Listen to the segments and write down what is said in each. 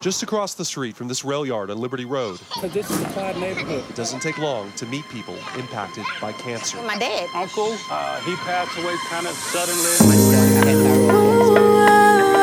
Just across the street from this rail yard on Liberty Road. This is a quiet neighborhood. It doesn't take long to meet people impacted by cancer. My dad. Uncle, he passed away kind of suddenly. My son, I had thyroid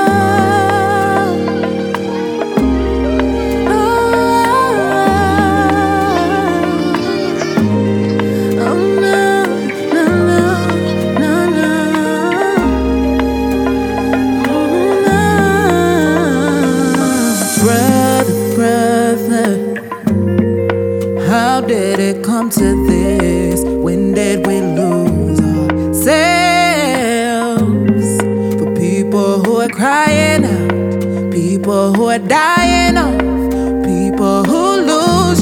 How did it come to this? When did we lose ourselves? For people who are crying out, people who are dying off, people who lose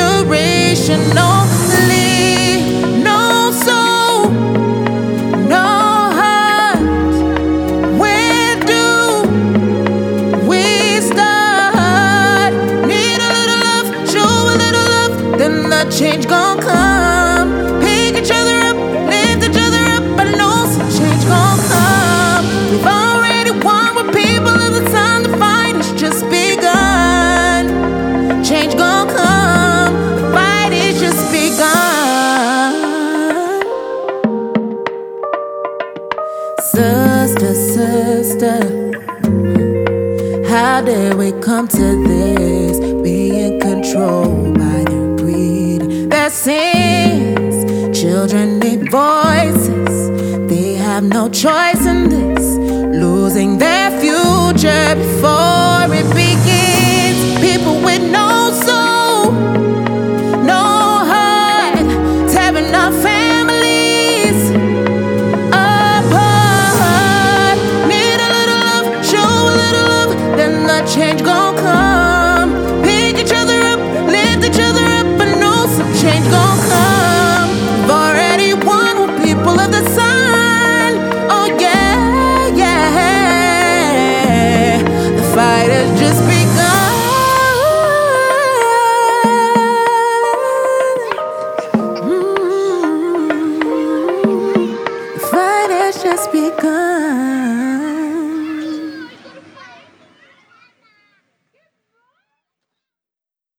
generationally. No soul, no heart. Where do we start? Need a little love, show a little love, then the change gon' come. Pick each other up, lift each other up. I know some change gon' come. We've already won, we're people of the time. The fight has just begun. Change gon' come, the fight is just begun. Sister, sister, how did we come to this? Being controlled by their greed, their sins. Children need voices, they have no choice in this. Losing their future before it begins. People with no soul, no heart, tearing our families apart. Need a little love, show a little love, then the change gon' come. Pick each other up, lift each other up. I know some change gon' come. We've already won, we're people of the sun. Oh yeah, yeah. The fight has just begun. The fight has just begun.